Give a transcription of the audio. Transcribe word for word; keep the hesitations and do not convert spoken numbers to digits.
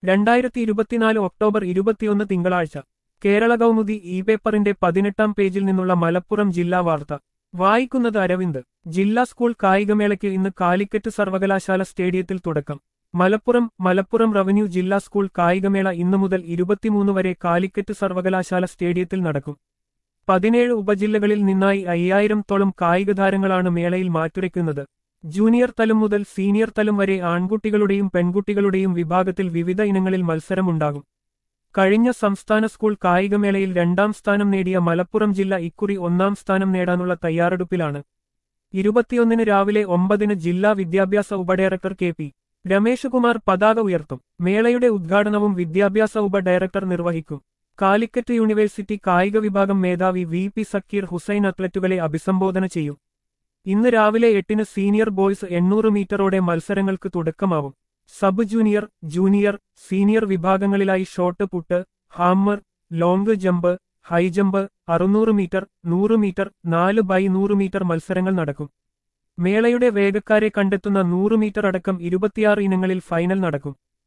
രണ്ടായിരത്തി ഇരുപത്തിനാല് ഒക്ടോബർ ഇരുപത്തിയൊന്ന് തിങ്കളാഴ്ച കേരള കൗമുദി ഇ പേപ്പറിന്റെ പതിനെട്ടാം പേജിൽ നിന്നുള്ള മലപ്പുറം ജില്ലാ വാർത്ത വായിക്കുന്നത് അരവിന്ദ്. ജില്ലാ സ്കൂൾ കായികമേളയ്ക്ക് ഇന്ന് കാലിക്കറ്റ് സർവകലാശാല സ്റ്റേഡിയത്തിൽ തുടക്കം. മലപ്പുറം മലപ്പുറം റവന്യൂ ജില്ലാ സ്കൂൾ കായികമേള ഇന്നു മുതൽ ഇരുപത്തിമൂന്ന് വരെ കാലിക്കറ്റ് സർവകലാശാല സ്റ്റേഡിയത്തിൽ നടക്കും. പതിനേഴ് ഉപജില്ലകളിൽ നിന്നായി അയ്യായിരത്തോളം കായിക താരങ്ങളാണ് മേളയിൽ മാറ്റുരയ്ക്കുന്നത്. ജൂനിയർ തലം മുതൽ സീനിയർ തലം വരെ ആൺകുട്ടികളുടെയും പെൺകുട്ടികളുടെയും വിഭാഗത്തിൽ വിവിധ ഇനങ്ങളിൽ മത്സരമുണ്ടാകും. കഴിഞ്ഞ സംസ്ഥാന സ്കൂൾ കായികമേളയിൽ രണ്ടാം സ്ഥാനം നേടിയ മലപ്പുറം ജില്ല ഇക്കുറി ഒന്നാം സ്ഥാനം നേടാനുള്ള തയ്യാറെടുപ്പിലാണ്. ഇരുപത്തിയൊന്നിന് രാവിലെ ഒമ്പതിന് ജില്ലാ വിദ്യാഭ്യാസ ഉപഡയറക്ടർ കെ പി രമേശ് കുമാർ പതാക ഉയർത്തും. മേളയുടെ ഉദ്ഘാടനവും വിദ്യാഭ്യാസ ഉപ ഡയറക്ടർ നിർവഹിക്കും. കാലിക്കറ്റ് യൂണിവേഴ്സിറ്റി കായിക വിഭാഗം മേധാവി വി പി സക്കീർ ഹുസൈൻ അത്ലറ്റുകളെ അഭിസംബോധന ചെയ്യും. ഇന്ന് രാവിലെ എട്ടിന് സീനിയർ ബോയ്സ് എണ്ണൂറ് മീറ്ററോടെ മത്സരങ്ങൾക്ക് തുടക്കമാവും. സബ് ജൂനിയർ, ജൂനിയർ, സീനിയർ വിഭാഗങ്ങളിലായി shot put, hammer, long jump, high jump, അറുന്നൂറ് മീറ്റർ, നൂറ് മീറ്റർ, നാല് ബൈ നൂറ് മീറ്റർ മത്സരങ്ങൾ നടക്കും. മേളയുടെ വേഗക്കാരെ കണ്ടെത്തുന്ന നൂറ് മീറ്റർ അടക്കം ഇരുപത്തിയാറ് ഇനങ്ങളിൽ ഫൈനൽ നടക്കും.